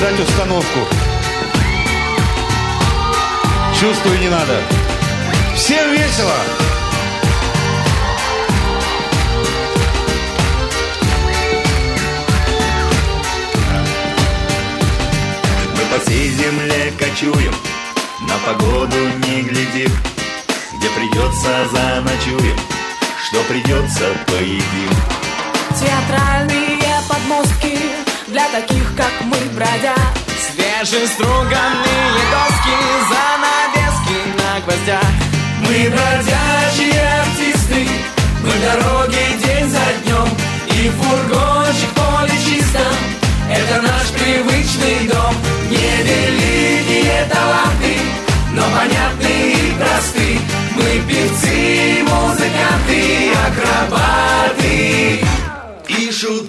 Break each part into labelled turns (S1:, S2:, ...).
S1: обрезать установку. Чувствую, не надо. Всем весело!
S2: Мы по всей земле кочуем, на погоду не глядим. Где придется, заночуем, что придется, поедим.
S3: Театральные подмостки для таких, как мы, бродят. Свежеструганные доски, занавески на гвоздях.
S4: Мы бродячие артисты, мы в дороге день за днем. И фургончик в поле чистом, это наш привычный дом. Невеликие таланты, но понятны и просты. Мы певцы, музыканты, акробаты и шуты.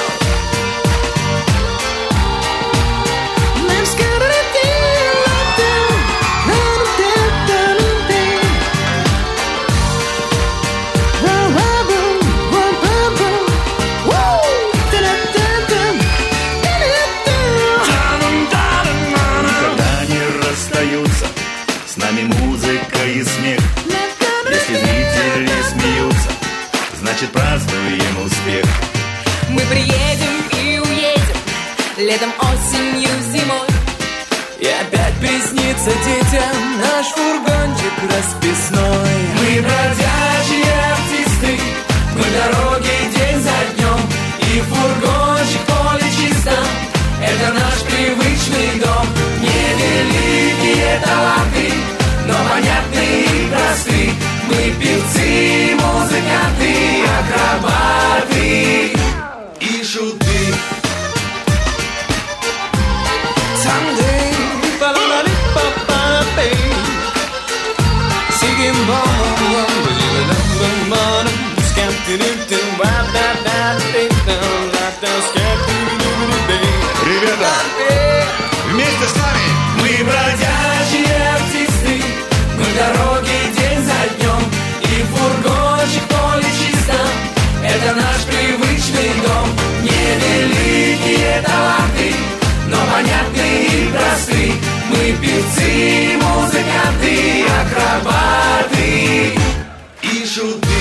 S2: Никогда не расстаются с нами музыка и смех. Если зрители смеются, значит празднуем успех.
S3: Мы приедем и уедем, летом, осенью, зимой. И опять приснится детям наш фургончик расписной.
S4: Мы бродячие артисты, мы в дороге день за днем. И фургончик в поле чистом, это наш привычный дом. Невеликие таланты, но понятны и просты. Мы певцы, музыканты, акробаты и шуты.
S1: Ребята, вместе с нами!
S4: Мы бродячие артисты, мы в дороге день за днем. И фургончик в поле чистом, это наш привычный дом. Невеликие таланты, но понятны и просты. Мы певцы, музыканты, акробаты и шуты.